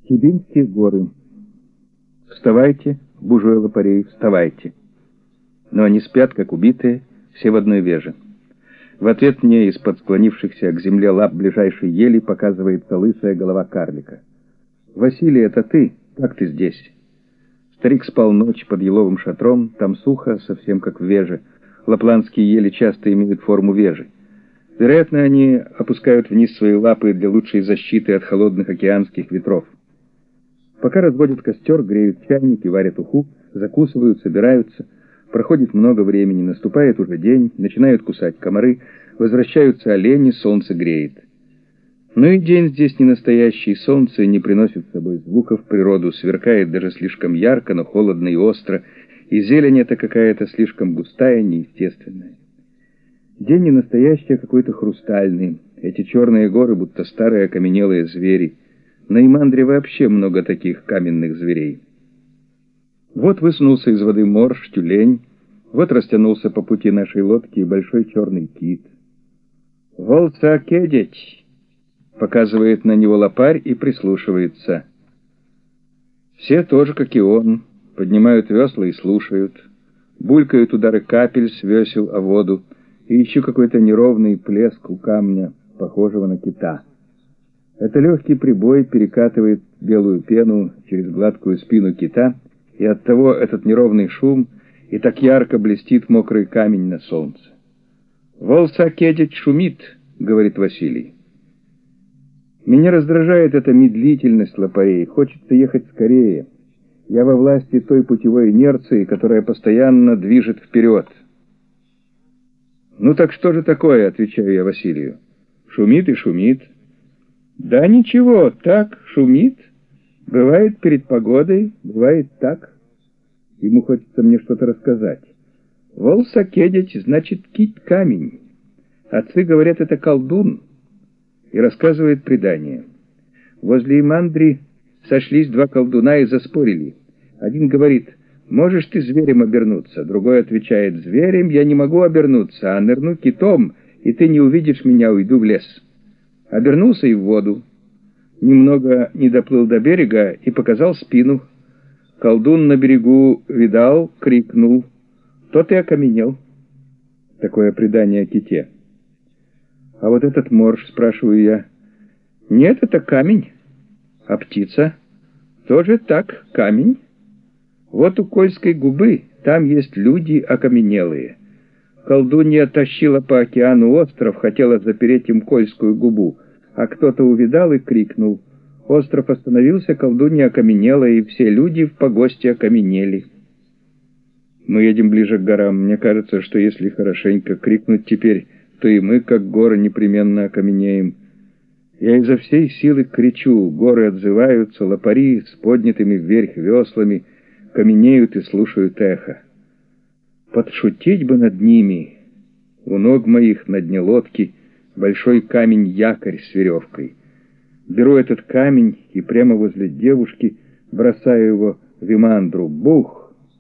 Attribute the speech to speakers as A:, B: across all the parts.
A: Хибинские горы. Вставайте, буржуи лопарей, вставайте. Но они спят, как убитые, все в одной веже. В ответ мне из-под склонившихся к земле лап ближайшей ели показывается лысая голова карлика. «Василий, это ты? Как ты здесь?» Старик спал ночь под еловым шатром, там сухо, совсем как в веже. Лапландские ели часто имеют форму вежи. Вероятно, они опускают вниз свои лапы для лучшей защиты от холодных океанских ветров. Пока разводят костер, греют чайники, варят уху, закусывают, собираются. Проходит много времени, наступает уже день, начинают кусать комары, возвращаются олени, солнце греет. Но и день здесь не настоящий, солнце не приносит с собой звуков, природу сверкает даже слишком ярко, но холодно и остро, и зелень эта какая-то слишком густая, неестественная. День не настоящий, а какой-то хрустальный. Эти черные горы, будто старые окаменелые звери. На Имандре вообще много таких каменных зверей. Вот высунулся из воды морж, тюлень, вот растянулся по пути нашей лодки большой черный кит. «Волца кедеть!» — показывает на него лопарь и прислушивается. Все тоже, как и он, поднимают весла и слушают. Булькают удары капель с весел о воду, и еще какой-то неровный плеск у камня, похожего на кита. Это легкий прибой перекатывает белую пену через гладкую спину кита, и оттого этот неровный шум, и так ярко блестит мокрый камень на солнце. «Волса кедеть шумит», — говорит Василий. Меня раздражает эта медлительность лопарей, хочется ехать скорее. Я во власти той путевой инерции, которая постоянно движет вперед. «Ну так что же такое?» — отвечаю я Василию. «Шумит и шумит». «Да ничего, так, шумит. Бывает перед погодой, бывает так». Ему хочется мне что-то рассказать. «Волса кедеть» значит «кить камень». Отцы говорят, это колдун. И рассказывает предание. Возле Имандри сошлись два колдуна и заспорили. Один говорит: «Можешь ты зверем обернуться?» Другой отвечает: «Зверем я не могу обернуться, а нырну китом, и ты не увидишь меня, уйду в лес». Обернулся и в воду. Немного не доплыл до берега и показал спину. Колдун на берегу видал, крикнул. Тот и окаменел. Такое предание о ките. «А вот этот морж?» — спрашиваю я. «Нет, это камень. А птица?» «Тоже так, камень. Вот у Кольской губы, там есть люди окаменелые. Колдунья тащила по океану остров, хотела запереть им Кольскую губу, а кто-то увидал и крикнул. Остров остановился, колдунья окаменела, и все люди в погосте окаменели». Мы едем ближе к горам. Мне кажется, что если хорошенько крикнуть теперь, то и мы, как горы, непременно окаменеем. Я изо всей силы кричу, горы отзываются, лопари с поднятыми вверх веслами каменеют и слушают эхо. Подшутить бы над ними. У ног моих на дне лодки большой камень-якорь с веревкой. Беру этот камень и прямо возле девушки бросаю его в Имандру. Бух!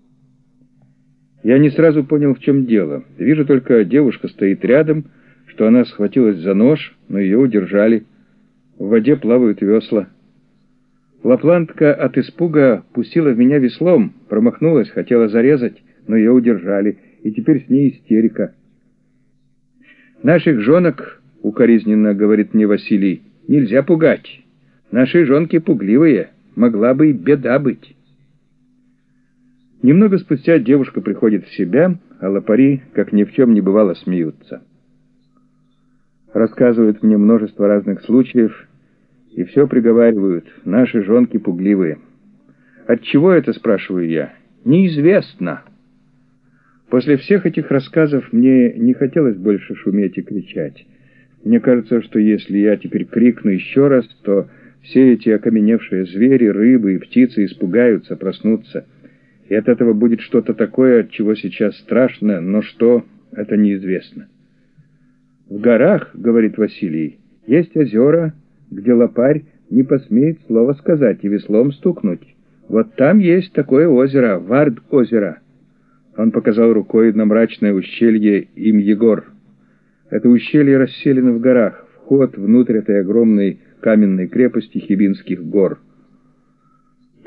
A: Я не сразу понял, в чем дело. Вижу только, девушка стоит рядом, что она схватилась за нож, но ее удержали. В воде плавают весла. Лапландка от испуга пустила в меня веслом, промахнулась, хотела зарезать, но ее удержали, и теперь с ней истерика. «Наших жонок, — укоризненно говорит мне Василий, — нельзя пугать. Наши жонки пугливые, могла бы и беда быть». Немного спустя девушка приходит в себя, а лопари, как ни в чем не бывало, смеются. Рассказывают мне множество разных случаев, и все приговаривают: наши жонки пугливые. Отчего это, спрашиваю я? Неизвестно. После всех этих рассказов мне не хотелось больше шуметь и кричать. Мне кажется, что если я теперь крикну еще раз, то все эти окаменевшие звери, рыбы и птицы испугаются, проснутся. И от этого будет что-то такое, от чего сейчас страшно, но что — это неизвестно. «В горах, — говорит Василий, — есть озера, где лопарь не посмеет слова сказать и веслом стукнуть. Вот там есть такое озеро, Вард-озеро». Он показал рукой на мрачное ущелье Им-Егор. Это ущелье расселено в горах, вход внутрь этой огромной каменной крепости Хибинских гор.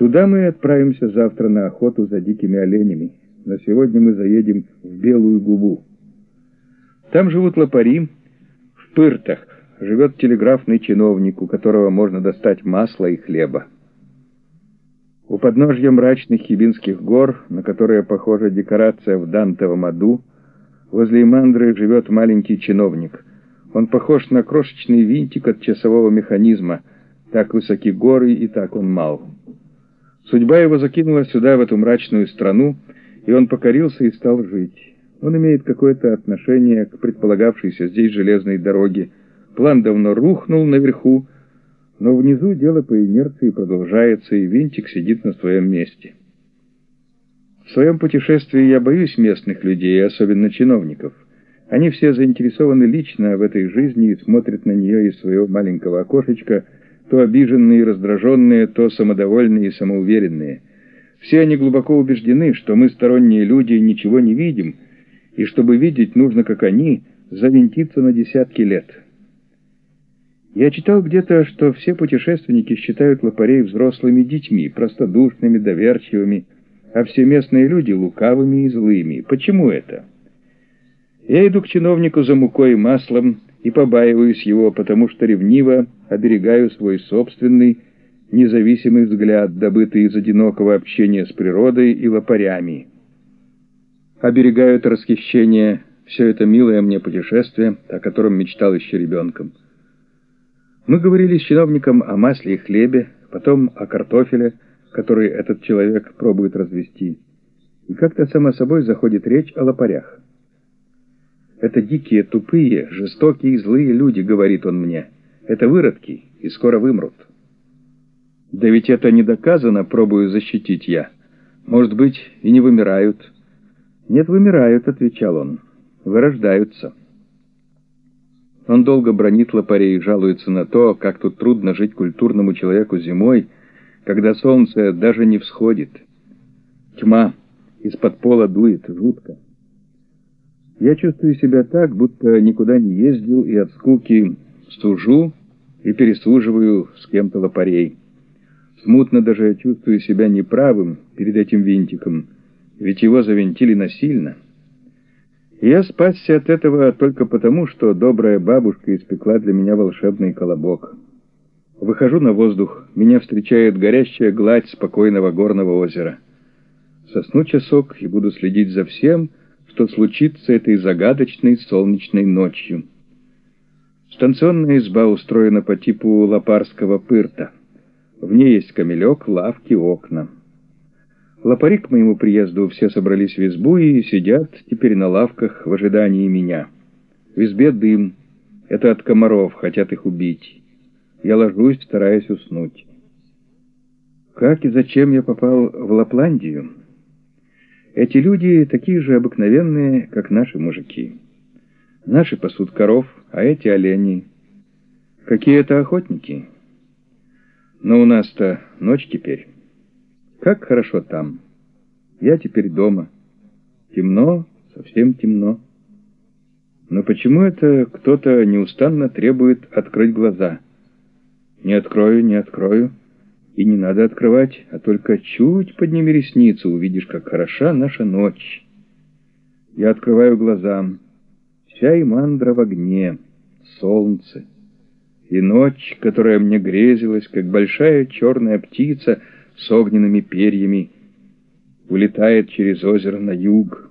A: Туда мы отправимся завтра на охоту за дикими оленями. На сегодня мы заедем в Белую Губу. Там живут лопари. В Пыртах живет телеграфный чиновник, у которого можно достать масла и хлеба. У подножья мрачных Хибинских гор, на которые похожа декорация в Дантовом аду, возле Имандры живет маленький чиновник. Он похож на крошечный винтик от часового механизма. Так высоки горы и так он мал. Судьба его закинула сюда, в эту мрачную страну, и он покорился и стал жить. Он имеет какое-то отношение к предполагавшейся здесь железной дороге. План давно рухнул наверху, но внизу дело по инерции продолжается, и винтик сидит на своем месте. В своем путешествии я боюсь местных людей, особенно чиновников. Они все заинтересованы лично в этой жизни и смотрят на нее из своего маленького окошечка, то обиженные и раздраженные, то самодовольные и самоуверенные. Все они глубоко убеждены, что мы, сторонние люди, ничего не видим, и чтобы видеть, нужно, как они, завинтиться на десятки лет. Я читал где-то, что все путешественники считают лопарей взрослыми детьми, простодушными, доверчивыми, а все местные люди лукавыми и злыми. Почему это? Я иду к чиновнику за мукой и маслом и побаиваюсь его, потому что ревниво оберегаю свой собственный, независимый взгляд, добытый из одинокого общения с природой и лопарями. Оберегаю от расхищения все это милое мне путешествие, о котором мечтал еще ребенком. Мы говорили с чиновником о масле и хлебе, потом о картофеле, который этот человек пробует развести. И как-то само собой заходит речь о лопарях. «Это дикие, тупые, жестокие и злые люди», — говорит он мне. «Это выродки, и скоро вымрут». «Да ведь это не доказано», — пробую защитить я. «Может быть, и не вымирают». «Нет, вымирают», — отвечал он. «Вырождаются». Он долго бранит лопарей и жалуется на то, как тут трудно жить культурному человеку зимой, когда солнце даже не всходит. Тьма из-под пола дует жутко. Я чувствую себя так, будто никуда не ездил, и от скуки сужу и пересуживаю с кем-то лопарей. Смутно даже чувствую себя неправым перед этим винтиком, ведь его завинтили насильно. И я спасся от этого только потому, что добрая бабушка испекла для меня волшебный колобок. Выхожу на воздух, меня встречает горящая гладь спокойного горного озера. Сосну часок и буду следить за всем, что случится этой загадочной солнечной ночью. Станционная изба устроена по типу лопарского пырта. В ней есть камелек, лавки, окна. Лопари к моему приезду все собрались в избу и сидят теперь на лавках в ожидании меня. В избе дым. Это от комаров, хотят их убить. Я ложусь, стараясь уснуть. Как и зачем я попал в Лапландию? Эти люди такие же обыкновенные, как наши мужики. Наши пасут коров, а эти олени. Какие это охотники? Но у нас-то ночь теперь. Как хорошо там. Я теперь дома. Темно, совсем темно. Но почему это кто-то неустанно требует открыть глаза? Не открою, не открою. И не надо открывать, а только чуть подними ресницу, увидишь, как хороша наша ночь. Я открываю глаза. Вся Имандра в огне, солнце. И ночь, которая мне грезилась, как большая черная птица с огненными перьями, улетает через озеро на юг.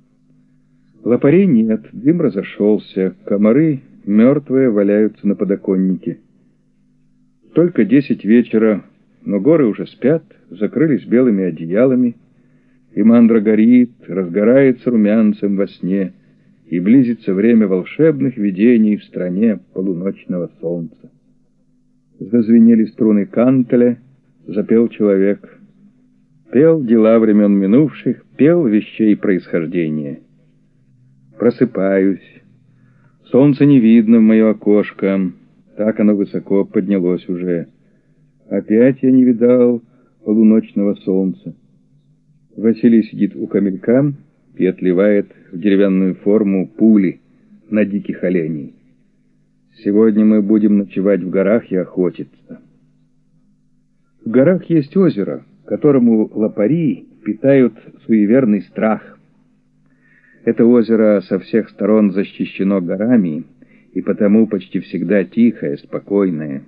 A: Лопарей нет, дым разошелся, комары мертвые валяются на подоконнике. Только 10 вечера, но горы уже спят, закрылись белыми одеялами, и мандра горит, разгорается румянцем во сне, и близится время волшебных видений в стране полуночного солнца. Зазвенели струны кантеля, запел человек. Пел дела времен минувших, пел вещей происхождения. Просыпаюсь. Солнце не видно в мое окошко, так оно высоко поднялось уже. Опять я не видал полуночного солнца. Василий сидит у камелька и отливает в деревянную форму пули на диких оленей. Сегодня мы будем ночевать в горах и охотиться. В горах есть озеро, которому лопари питают суеверный страх. Это озеро со всех сторон защищено горами, и потому почти всегда тихое, спокойное.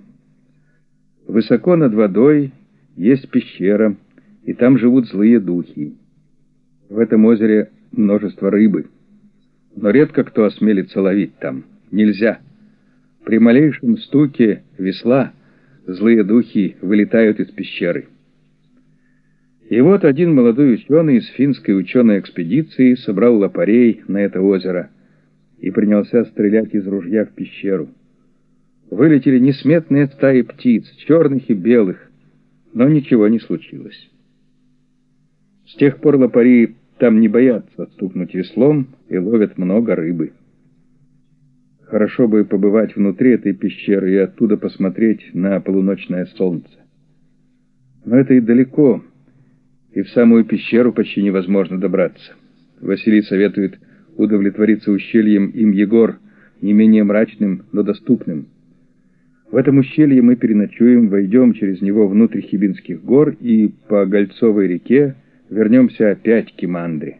A: Высоко над водой есть пещера, и там живут злые духи. В этом озере множество рыбы, но редко кто осмелится ловить там. Нельзя. При малейшем стуке весла злые духи вылетают из пещеры. И вот один молодой ученый из финской ученой экспедиции собрал лопарей на это озеро и принялся стрелять из ружья в пещеру. Вылетели несметные стаи птиц, черных и белых, но ничего не случилось. С тех пор лопари там не боятся стукнуть веслом и ловят много рыбы. Хорошо бы побывать внутри этой пещеры и оттуда посмотреть на полуночное солнце. Но это и далеко, и в самую пещеру почти невозможно добраться. Василий советует удовлетвориться ущельем Им-Егор, не менее мрачным, но доступным. В этом ущелье мы переночуем, войдем через него внутрь Хибинских гор и по Гольцовой реке вернемся опять к Имандре.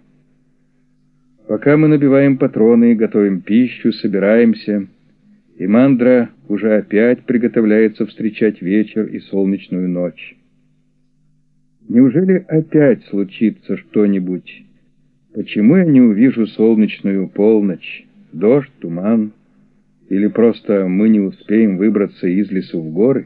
A: Пока мы набиваем патроны, готовим пищу, собираемся, Имандра уже опять приготовляется встречать вечер и солнечную ночь. Неужели опять случится что-нибудь? Почему я не увижу солнечную полночь, дождь, туман? Или просто мы не успеем выбраться из лесу в горы?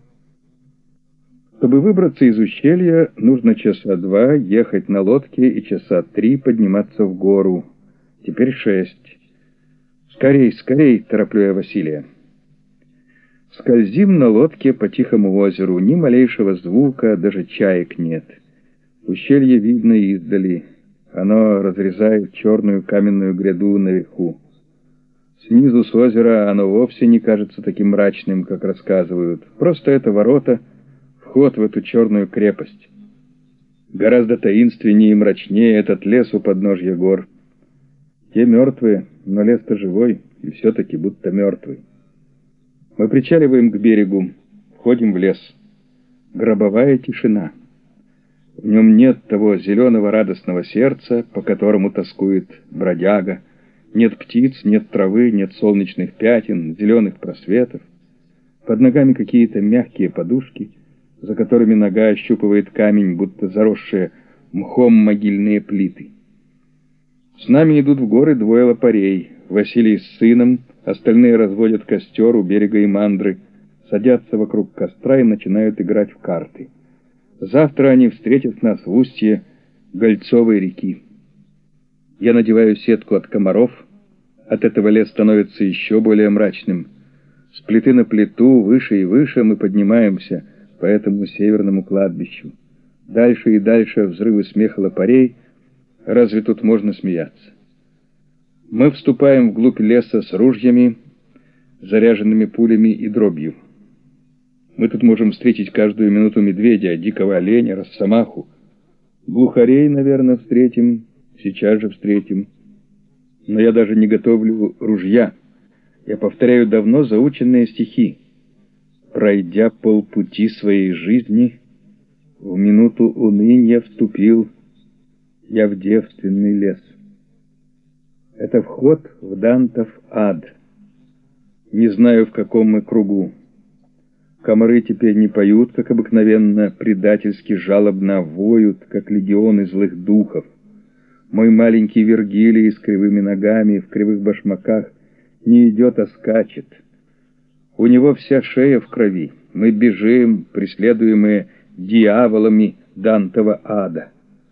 A: Чтобы выбраться из ущелья, нужно часа 2 ехать на лодке и часа 3 подниматься в гору. Теперь 6. «Скорей, скорей!» — тороплю я Василия. Скользим на лодке по тихому озеру, ни малейшего звука, даже чаек нет. Ущелье видно издали. Оно разрезает черную каменную гряду наверху. Снизу с озера оно вовсе не кажется таким мрачным, как рассказывают. Просто это ворота, вход в эту черную крепость. Гораздо таинственнее и мрачнее этот лес у подножья гор. Те мертвые, но лес-то живой, и все-таки будто мертвый. Мы причаливаем к берегу, входим в лес. Гробовая тишина. В нем нет того зеленого радостного сердца, по которому тоскует бродяга. Нет птиц, нет травы, нет солнечных пятен, зеленых просветов. Под ногами какие-то мягкие подушки, за которыми нога ощупывает камень, будто заросшие мхом могильные плиты. С нами идут в горы 2 лопарей. Василий с сыном, остальные разводят костер у берега Имандры, садятся вокруг костра и начинают играть в карты. Завтра они встретят нас в устье Гольцовой реки. Я надеваю сетку от комаров. От этого лес становится еще более мрачным. С плиты на плиту, выше и выше мы поднимаемся по этому северному кладбищу. Дальше и дальше взрывы смеха лопарей. Разве тут можно смеяться? Мы вступаем вглубь леса с ружьями, заряженными пулями и дробью. Мы тут можем встретить каждую минуту медведя, дикого оленя, росомаху. Глухарей, наверное, встретим, сейчас же встретим. Но я даже не готовлю ружья. Я повторяю давно заученные стихи. Пройдя полпути своей жизни, в минуту уныния вступил я в девственный лес. Это вход в Дантов ад. Не знаю, в каком мы кругу. Комары теперь не поют, как обыкновенно, предательски жалобно воют, как легионы злых духов. Мой маленький Вергилий с кривыми ногами, в кривых башмаках, не идет, а скачет. У него вся шея в крови. Мы бежим, преследуемые дьяволами Дантова ада.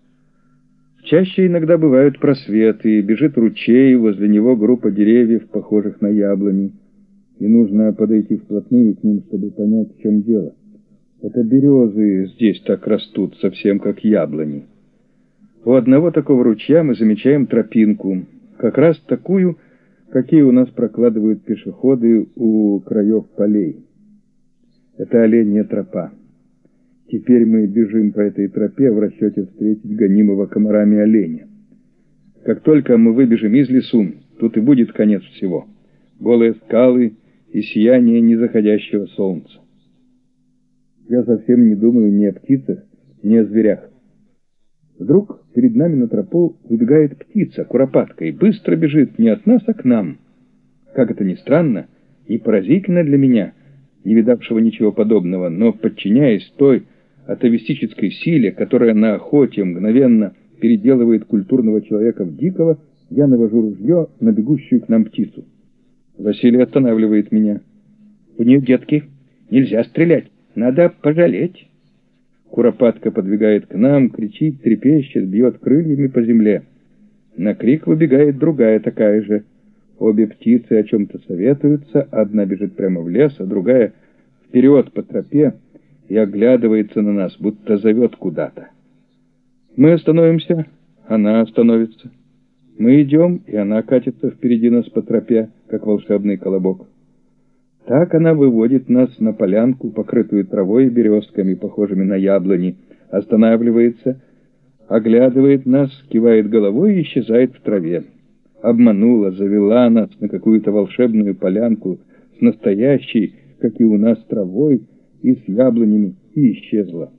A: Чаще иногда бывают просветы, бежит ручей, возле него группа деревьев, похожих на яблони. И нужно подойти вплотную к ним, чтобы понять, в чем дело. Это березы здесь так растут, совсем как яблони. У одного такого ручья мы замечаем тропинку, как раз такую, какие у нас прокладывают пешеходы у краев полей. Это оленья тропа. Теперь мы бежим по этой тропе в расчете встретить гонимого комарами оленя. Как только мы выбежим из лесу, тут и будет конец всего. Голые скалы и сияние незаходящего солнца. Я совсем не думаю ни о птицах, не о зверях. Вдруг перед нами на тропу выбегает птица, куропатка, и быстро бежит не от нас, а к нам. Как это ни странно и поразительно для меня, не видавшего ничего подобного, но подчиняясь той атовистической силе, которая на охоте мгновенно переделывает культурного человека в дикого, я навожу ружье на бегущую к нам птицу. Василий останавливает меня. «У нее детки, нельзя стрелять, надо пожалеть». Куропатка подбегает к нам, кричит, трепещет, бьет крыльями по земле. На крик выбегает другая такая же. Обе птицы о чем-то советуются, одна бежит прямо в лес, а другая вперед по тропе и оглядывается на нас, будто зовет куда-то. Мы остановимся, она остановится. Мы идем, и она катится впереди нас по тропе, как волшебный колобок. Так она выводит нас на полянку, покрытую травой и березками, похожими на яблони, останавливается, оглядывает нас, кивает головой и исчезает в траве. Обманула, завела нас на какую-то волшебную полянку с настоящей, как и у нас, травой и с яблонями, и исчезла.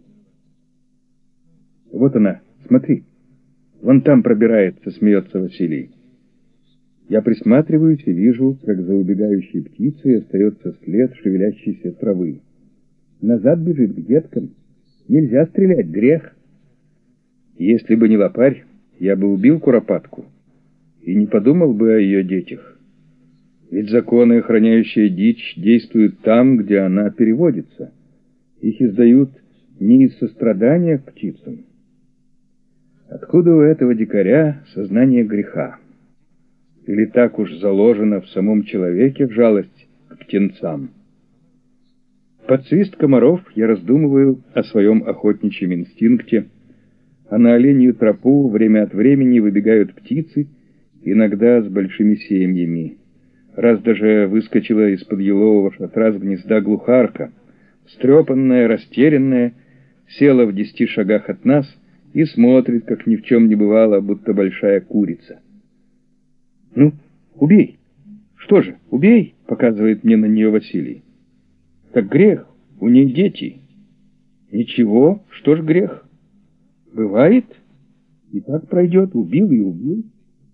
A: Вот она, смотри, вон там пробирается, смеется Василий. Я присматриваюсь и вижу, как за убегающей птицей остается след шевелящейся травы. Назад бежит к деткам. Нельзя стрелять, грех. Если бы не лопарь, я бы убил куропатку и не подумал бы о ее детях. Ведь законы, охраняющие дичь, действуют там, где она переводится. Их издают не из сострадания к птицам. Откуда у этого дикаря сознание греха? Или так уж заложено в самом человеке жалость к птенцам? Под свист комаров я раздумываю о своем охотничьем инстинкте, а на оленью тропу время от времени выбегают птицы, иногда с большими семьями. Раз даже выскочила из-под елового шатра с гнезда глухарка, встрепанная, растерянная, села в 10 шагах от нас и смотрит, как ни в чем не бывало, будто большая курица. «Ну, убей!» «Что же, убей!» — показывает мне на нее Василий. «Так грех, у ней дети». «Ничего, что ж грех? Бывает, и так пройдет, убил и убил».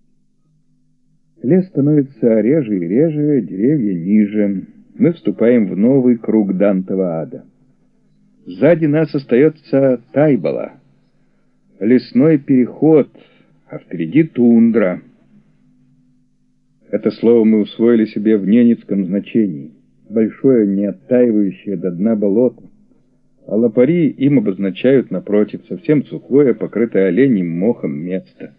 A: Лес становится реже и реже, деревья ниже. Мы вступаем в новый круг Дантова ада. Сзади нас остается Тайбола, лесной переход, а впереди тундра. Это слово мы усвоили себе в ненецком значении. Большое, не оттаивающее до дна болото. А лопари им обозначают, напротив, совсем сухое, покрытое оленьим мохом место.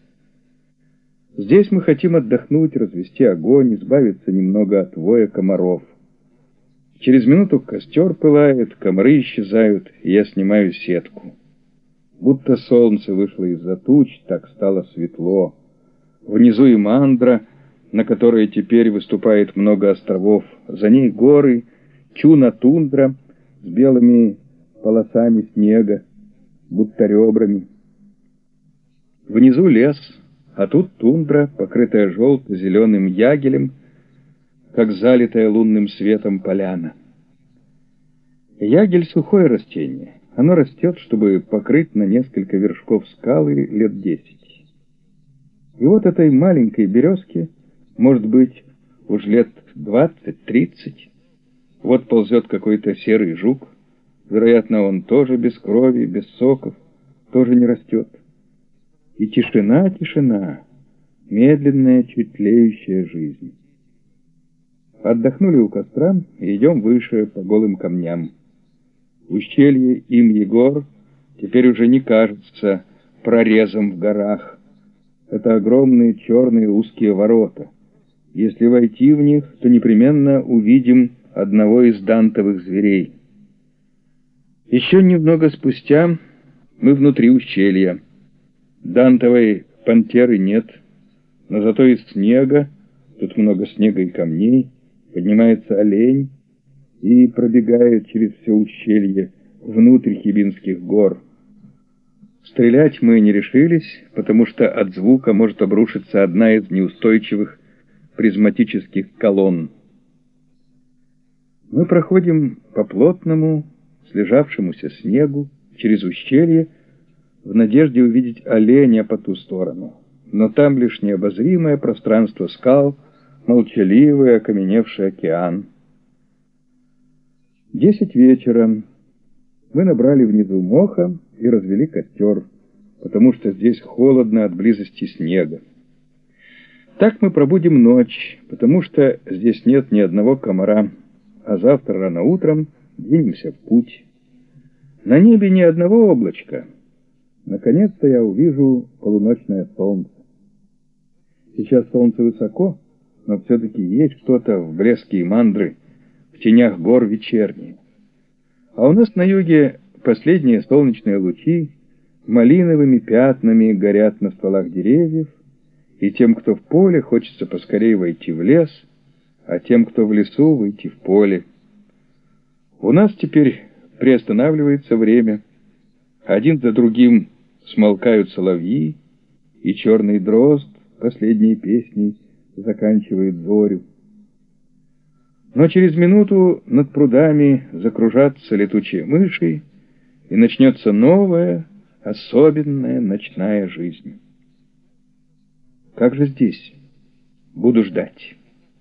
A: Здесь мы хотим отдохнуть, развести огонь, избавиться немного от воя комаров. Через минуту костер пылает, комары исчезают, и я снимаю сетку. Будто солнце вышло из-за туч, так стало светло. Внизу и мандра, на которой теперь выступает много островов. За ней горы, чуна-тундра с белыми полосами снега, будто ребрами. Внизу лес, а тут тундра, покрытая желто-зеленым ягелем, как залитая лунным светом поляна. Ягель — сухое растение. Оно растет, чтобы покрыть на несколько вершков скалы лет 10. И вот этой маленькой березке, может быть, уж лет 20-30, вот ползет какой-то серый жук, вероятно, он тоже без крови, без соков, тоже не растет. И тишина, тишина, медленная, чуть тлеющая жизнь. Отдохнули у костра и идем выше по голым камням. Ущелье Им-Егор теперь уже не кажется прорезом в горах. Это огромные черные узкие ворота. Если войти в них, то непременно увидим одного из дантовых зверей. Еще немного спустя мы внутри ущелья. Дантовой пантеры нет, но зато из снега, тут много снега и камней, поднимается олень и пробегает через все ущелье внутрь Хибинских гор. Стрелять мы не решились, потому что от звука может обрушиться одна из неустойчивых призматических колонн. Мы проходим по плотному, слежавшемуся снегу через ущелье, в надежде увидеть оленя по ту сторону. Но там лишь необозримое пространство скал, молчаливый окаменевший океан. 10 вечера. Мы набрали внизу моха и развели костер, потому что здесь холодно от близости снега. Так мы пробудем ночь, потому что здесь нет ни одного комара, а завтра рано утром двинемся в путь. На небе ни одного облачка. Наконец-то я увижу полуночное солнце. Сейчас солнце высоко, но все-таки есть что-то в блеске мандры, в тенях гор вечерние. А у нас на юге последние солнечные лучи малиновыми пятнами горят на стволах деревьев, и тем, кто в поле, хочется поскорее войти в лес, а тем, кто в лесу, выйти в поле. У нас теперь приостанавливается время. Один за другим смолкают соловьи, и черный дрозд последней песней заканчивает зорю. Но через минуту над прудами закружатся летучие мыши, и начнется новая, особенная ночная жизнь. Как же здесь? Буду ждать.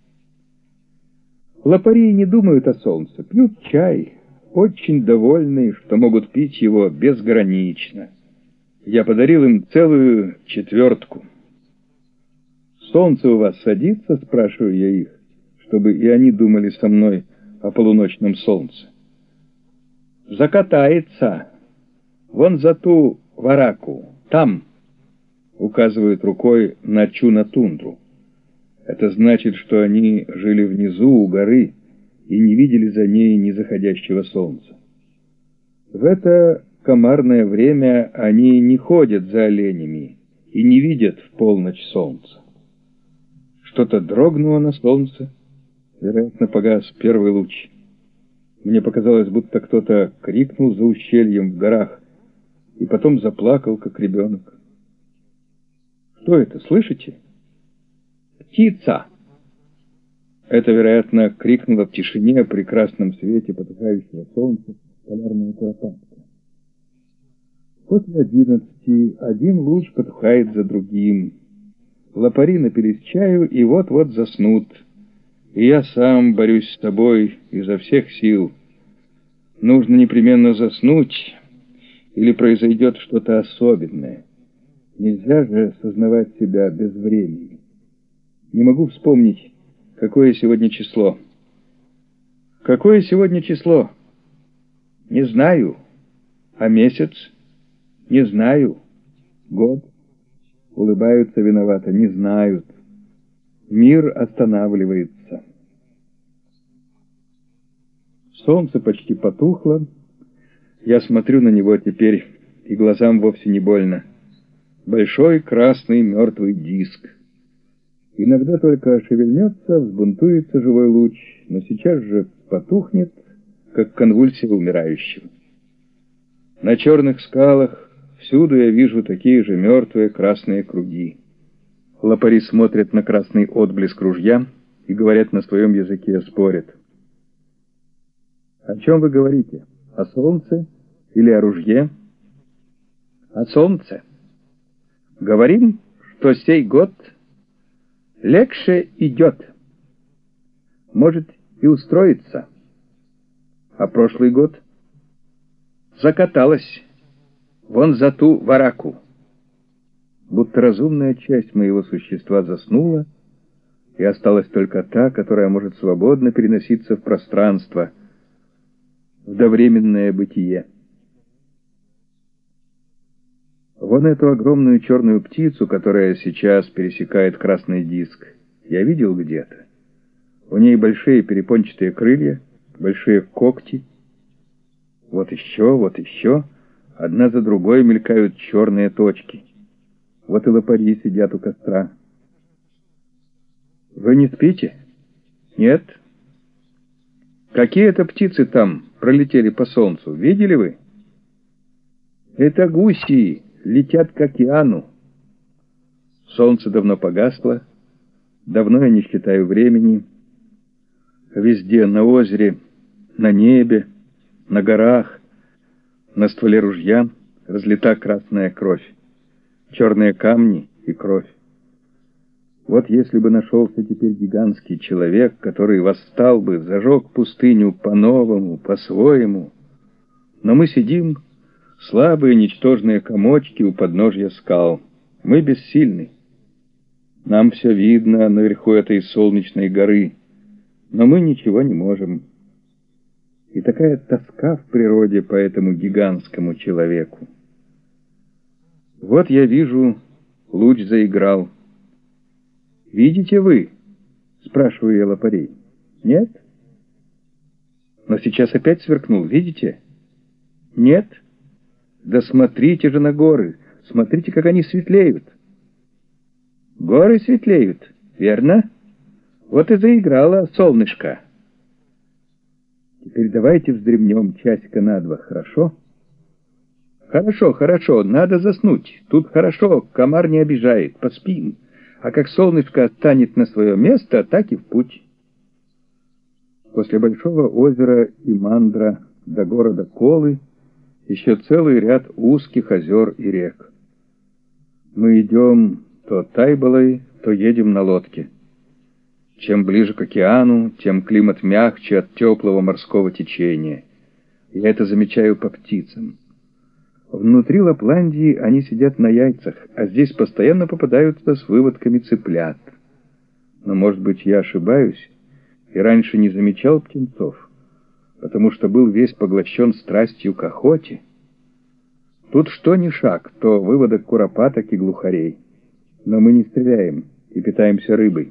A: Лопари не думают о солнце, пьют чай, очень довольны, что могут пить его безгранично. Я подарил им целую четвертку. «Солнце у вас садится?» — спрашиваю я их, чтобы и они думали со мной о полуночном солнце. «Закатается. Вон за ту вараку. Там», — указывают рукой на Чуна-тундру. Это значит, что они жили внизу у горы и не видели за ней ни заходящего солнца. В это комарное время они не ходят за оленями и не видят в полночь солнца. Что-то дрогнуло на солнце, вероятно, погас первый луч. Мне показалось, будто кто-то крикнул за ущельем в горах и потом заплакал, как ребенок. Что это, слышите? Птица! Это, вероятно, крикнула в тишине при красном свете потухающего солнца полярная куропатка. После 11 один луч потухает за другим. Лопари напились чаю и вот-вот заснут. И я сам борюсь с собой изо всех сил. Нужно непременно заснуть, или произойдет что-то особенное. Нельзя же сознавать себя без времени. Не могу вспомнить, какое сегодня число. Какое сегодня число? Не знаю. А месяц? Не знаю. Год? Улыбаются виновато, не знают. Мир останавливается. Солнце почти потухло. Я смотрю на него теперь, и глазам вовсе не больно. Большой красный мертвый диск. Иногда только шевельнется, взбунтуется живой луч, но сейчас же потухнет, как конвульсия умирающего. На черных скалах всюду я вижу такие же мертвые красные круги. Лопари смотрят на красный отблеск ружья и говорят на своем языке, спорят. О чем вы говорите? О солнце или о ружье? О солнце. Говорим, что сей год легче идет. Может и устроиться. А прошлый год закаталась вон за ту вараку. Будто разумная часть моего существа заснула, и осталась только та, которая может свободно переноситься в пространство, в довременное бытие. Вон эту огромную черную птицу, которая сейчас пересекает красный диск, я видел где-то. У ней большие перепончатые крылья, большие когти. Вот еще, одна за другой мелькают черные точки. Вот и лопари сидят у костра. Вы не спите? Нет? Какие это птицы там пролетели по солнцу? Видели вы? Это гуси летят к океану. Солнце давно погасло. Давно я не считаю времени. Везде, на озере, на небе, на горах, на стволе ружья разлита красная кровь, черные камни и кровь. Вот если бы нашелся теперь гигантский человек, который восстал бы, зажег пустыню по-новому, по-своему. Но мы сидим, слабые, ничтожные комочки у подножья скал. Мы бессильны. Нам все видно наверху этой солнечной горы, но мы ничего не можем. И такая тоска в природе по этому гигантскому человеку. Вот я вижу, луч заиграл. «Видите вы?» — спрашиваю я лопарей. «Нет?» «Но сейчас опять сверкнул, видите?» «Нет?» «Да смотрите же на горы, смотрите, как они светлеют». «Горы светлеют, верно? Вот и заиграло солнышко». «Теперь давайте вздремнем часика на два, хорошо?» «Хорошо, хорошо, надо заснуть. Тут хорошо, комар не обижает, поспим. А как солнышко станет на свое место, так и в путь». После большого озера Имандра до города Колы еще целый ряд узких озер и рек. Мы идем то Тайболой, то едем на лодке. Чем ближе к океану, тем климат мягче от теплого морского течения. Я это замечаю по птицам. Внутри Лапландии они сидят на яйцах, а здесь постоянно попадаются с выводками цыплят. Но, может быть, я ошибаюсь, и раньше не замечал птенцов, потому что был весь поглощен страстью к охоте. Тут что ни шаг, то выводок куропаток и глухарей. Но мы не стреляем и питаемся рыбой.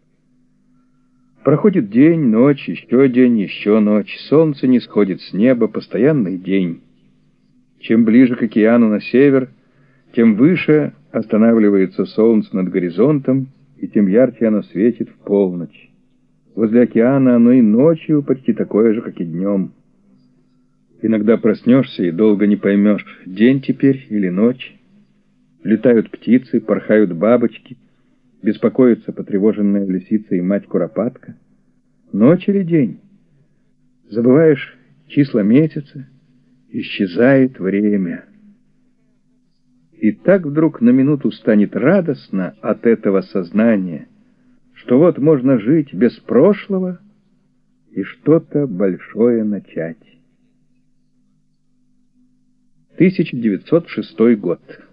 A: Проходит день, ночь, еще ночь, солнце не сходит с неба, постоянный день. Чем ближе к океану на север, тем выше останавливается солнце над горизонтом, и тем ярче оно светит в полночь. Возле океана оно и ночью почти такое же, как и днем. Иногда проснешься и долго не поймешь, день теперь или ночь. Летают птицы, порхают бабочки, беспокоится потревоженная лисица и мать-куропатка. Ночь или день? Забываешь числа месяца, исчезает время. И так вдруг на минуту станет радостно от этого сознания, что вот можно жить без прошлого и что-то большое начать. 1906 год.